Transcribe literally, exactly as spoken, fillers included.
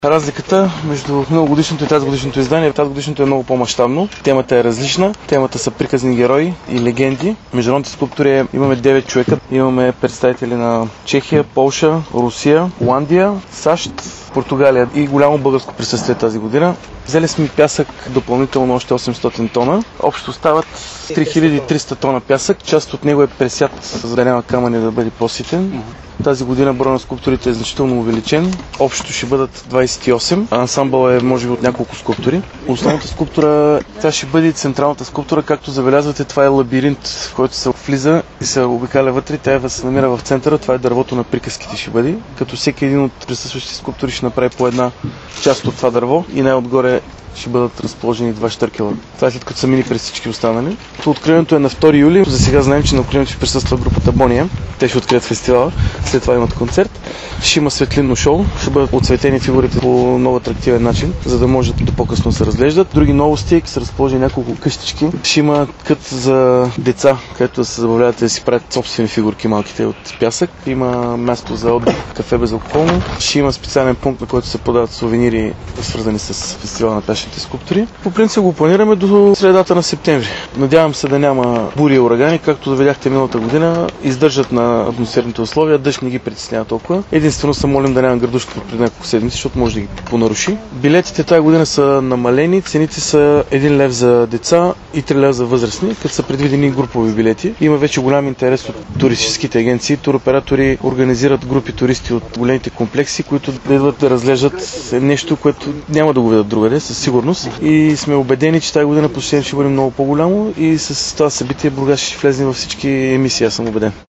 Разликата между миналогодишното и тази годишното издание, тази годишното е много по-мащабно. Темата е различна. Темата са приказни герои и легенди. Международните скулптури имаме девет човека. Имаме представители на Чехия, Полша, Русия, Холандия, САЩ, Португалия и голямо българско присъствие тази година. Взели сме пясък допълнително още осемстотин тона. Общо стават три хиляди и триста тона пясък. Част от него е пресят, за да няма камъни да бъде по-ситен. Тази година броя на скулптурите е значително увеличен. Общо ще бъдат двадесет и осем. Ансамбъл е може би от няколко скулптури. Основната скулптура, тя ще бъде централната скулптура, както забелязвате, това е лабиринт, в който се влиза и се обикаля вътре. Тя се намира в центъра, това е дървото на приказките ще бъде. Като всеки един от присъстващите скулптури ще направи по една част от това дърво и най-отгоре ще бъдат разположени два щъркела. Това е след като са мини през всички останали. Откриването е на втори юли. За сега знаем, че на откриването ще присъства групата Бония. Те ще открият фестивала. След това имат концерт. Ще има светлинно шоу. Ще бъдат отцветени фигурите по много атрактивен начин, за да може да по-късно се разглеждат. Други новости са разположени няколко къщички. Ще има кът за деца, където да се забавляват да си правят собствени фигурки малките от пясък. Има място за отдих, кафе безалкохолно. Ще има специален пункт, на който се подават сувенири, свързани с фестивала на пясъчните скулптури. По принцип го планираме до средата на септември. Надявам се да няма бури и урагани, както да видяхте миналата година. Издържат на атмосферните условия, дъжд не ги притеснява толкова. Единствено се молим да няма градушка преди няколко седмици, защото може да ги понаруши. Билетите тази година са намалени, цените са един лев за деца и три лева за възрастни, като са предвидени групови билети. Има вече голям интерес от туристическите агенции. Туроператори организират групи туристи от големите комплекси, които да идват да разглеждат нещо, което няма да го видят другаде, със сигурност. И сме убедени, че тази година посещението ще бъде много по-голямо и с това събитие Бургас ще влезе във всички емисии, аз съм убеден.